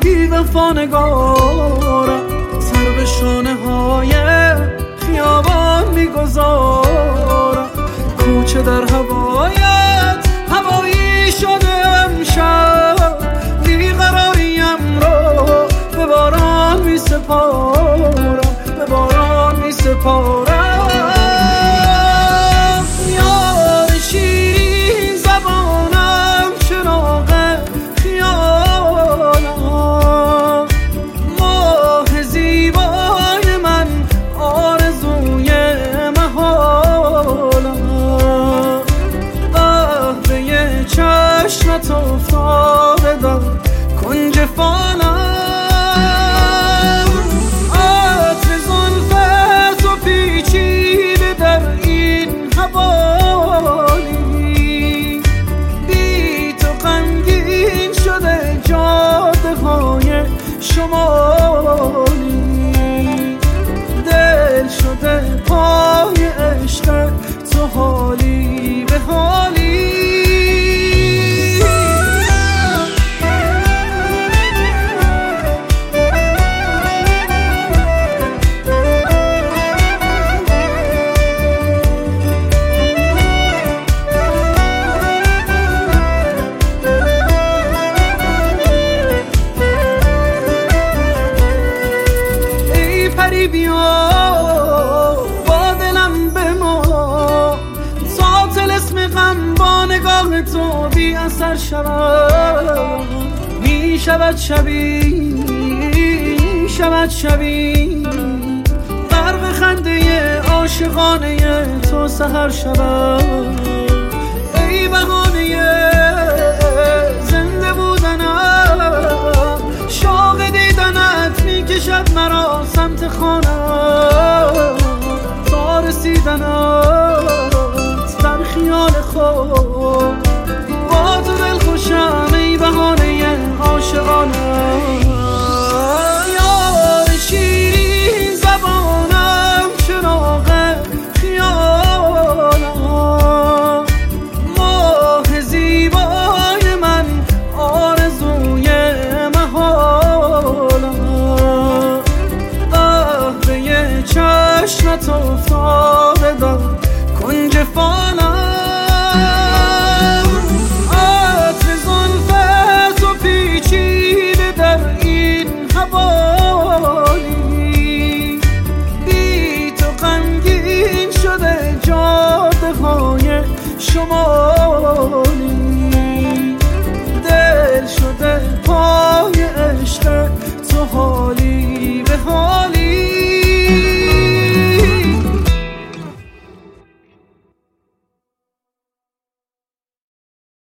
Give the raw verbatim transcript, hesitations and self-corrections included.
بی وفا نگارم، سر به شانه های خیابان میگذارم. کوچه در هوایت هوایی شده امشب، بیقراریم رو به باران می سپارم، به باران می سپارم. یار شیرین زبانم، چراغ خیالم، ماه زیبای من، آرزوی محالم. قهوه چشمت افتاده در کنج فالم، عطر زلفت و پیچیده در این حوالی. بی تو غمگین شده جاده های شمالی، دل شده پای عشق تو حالی به حالی. بیا با دلم بما، تا طلسم غم با نگاه تو بی اثر شود. می شود شبی، می شود شبی، غرق خنده عاشقانه تو سحر شود. ای بهانه زنده بودنم، شوق دیدنت می کشد مرا سمت خانم. تا رسیدنت در خیال خود، با تو دل خوشم ای بهانه عاشقانم. یار شیرین زبانم، چراغ خیالم، ماه زیبای من، آرزوی محالم. قهوه چشمت افتاده در کنج فالم، عطر زلفت و پیچیده در این حوالی. بی تو غمگین شده جاده های شما